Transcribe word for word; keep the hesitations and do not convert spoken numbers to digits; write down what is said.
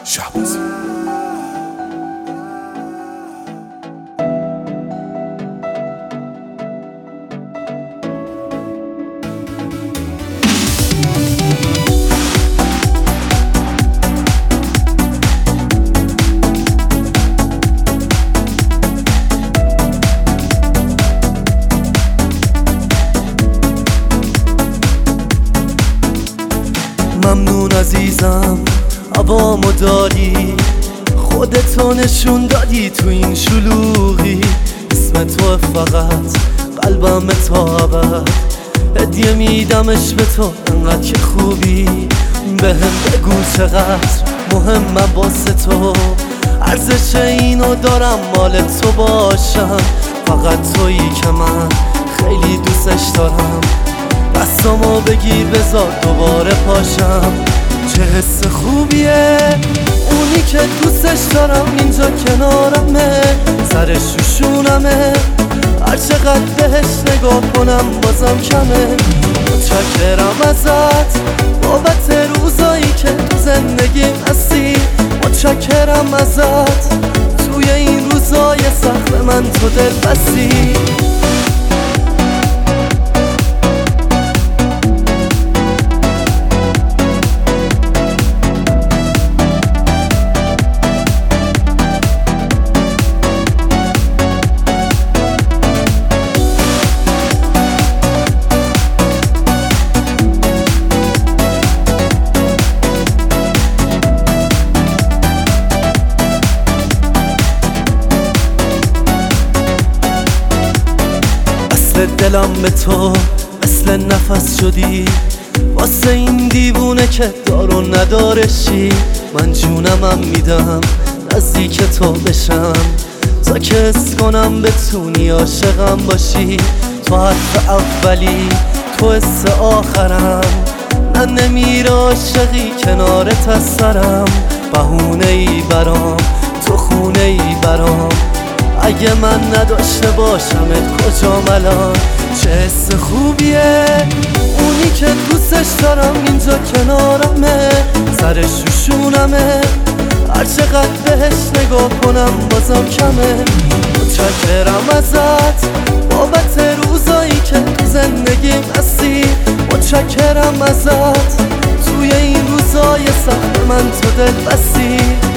شهبازی. ممنون عزیزم عوامو داری، خودتو نشون دادی تو این شلوغی. اسم تو فقط قلبم تا ابد، هدیه میدمش به تو انقدر که خوبی. بهم بگو چقدر مهمم واسه تو، ارزش اینو دارم مال تو باشم. فقط تویی که من خیلی دوستش دارم، دستامو بگیر بذار دوباره پاشم. چه حس خوبیه اونی که دوستش دارم اینجا کنارمه، سر شوشونمه، هر چقدر بهش نگاه کنم بازم کمه. متشکرم ازت بابت روزایی که تو زندگیم هستی، متشکرم ازت توی این روزای سخت من تو دل بستی. دلم به تو مثل نفس شدی، واسه این دیوونه که دارو ندارشی. من جونمم میدم نزدیک تو بشم، تا که حس کنم بتونی عاشقم باشی. تو حرف اولی تو حس آخرم، من نمیره عاشقی کنارت از سرم. بهونه ای برام تو خونه ای برام، اگه من نداشته باشمت کجام الان. چه حس خوبیه اونی که دوستش دارم اینجا کنارمه، سر شوشونمه، هر چقدر بهش نگاه کنم بازم کمه. متشکرم ازت بابت روزایی که تو زندگیم هستی، متشکرم ازت توی این روزای سخت من تو دل بستی.